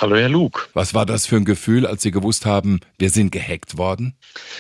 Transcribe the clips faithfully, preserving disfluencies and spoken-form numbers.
Hallo Herr Lug. Was war das für ein Gefühl, als Sie gewusst haben, wir sind gehackt worden?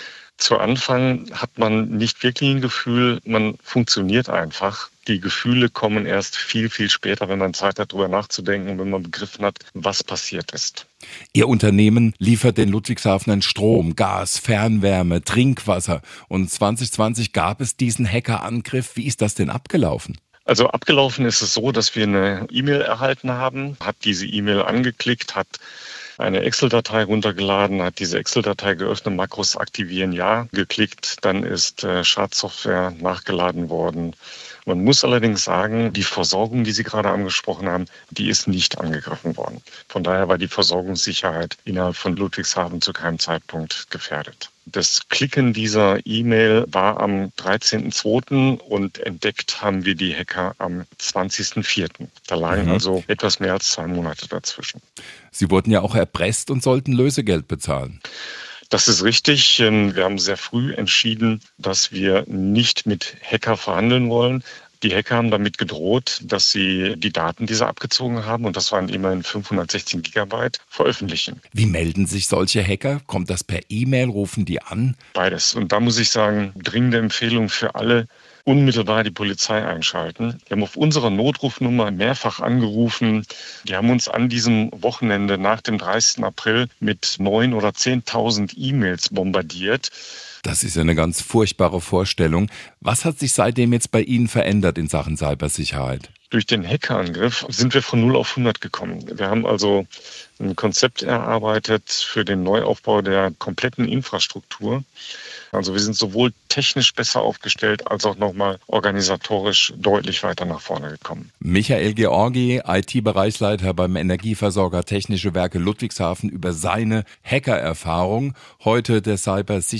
Zu Anfang hat man nicht wirklich ein Gefühl, man funktioniert einfach. Die Gefühle kommen erst viel, viel später, wenn man Zeit hat, darüber nachzudenken und wenn man begriffen hat, was passiert ist. Ihr Unternehmen liefert den Ludwigshafenern Strom, Gas, Fernwärme, Trinkwasser. Und zwanzig zwanzig gab es diesen Hackerangriff. Wie ist das denn abgelaufen? Also abgelaufen ist es so, dass wir eine E-Mail erhalten haben, hat diese E-Mail angeklickt, hat eine Excel-Datei runtergeladen, hat diese Excel-Datei geöffnet, Makros aktivieren, ja, geklickt, dann ist äh, Schadsoftware nachgeladen worden. Man muss allerdings sagen, die Versorgung, die Sie gerade angesprochen haben, die ist nicht angegriffen worden. Von daher war die Versorgungssicherheit innerhalb von Ludwigshafen zu keinem Zeitpunkt gefährdet. Das Klicken dieser E-Mail war am dreizehnten zweiten und entdeckt haben wir die Hacker am zwanzigsten vierten Da lagen mhm. also etwas mehr als zwei Monate dazwischen. Sie wurden ja auch erpresst und sollten Lösegeld bezahlen. Das ist richtig. Wir haben sehr früh entschieden, dass wir nicht mit Hacker verhandeln wollen. Die Hacker haben damit gedroht, dass sie die Daten, die sie abgezogen haben, und das waren immerhin fünfhundertsechzehn Gigabyte, veröffentlichen. Wie melden sich solche Hacker? Kommt das per E-Mail? Rufen die an? Beides. Und da muss ich sagen, dringende Empfehlung für alle: unmittelbar die Polizei einschalten. Wir haben auf unserer Notrufnummer mehrfach angerufen. Die haben uns an diesem Wochenende nach dem dreißigsten April mit neun oder zehntausend E-Mails bombardiert. Das ist ja eine ganz furchtbare Vorstellung. Was hat sich seitdem jetzt bei Ihnen verändert in Sachen Cybersicherheit? Durch den Hackerangriff sind wir von null auf hundert gekommen. Wir haben also ein Konzept erarbeitet für den Neuaufbau der kompletten Infrastruktur. Also wir sind sowohl technisch besser aufgestellt als auch nochmal organisatorisch deutlich weiter nach vorne gekommen. Michael Georgi, I T-Bereichsleiter beim Energieversorger Technische Werke Ludwigshafen, über seine Hackererfahrung. Heute der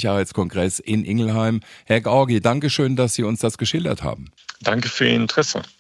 Cybersicherheitskongress in Ingelheim. Herr Georgi, danke schön, dass Sie uns das geschildert haben. Danke für Ihr Interesse.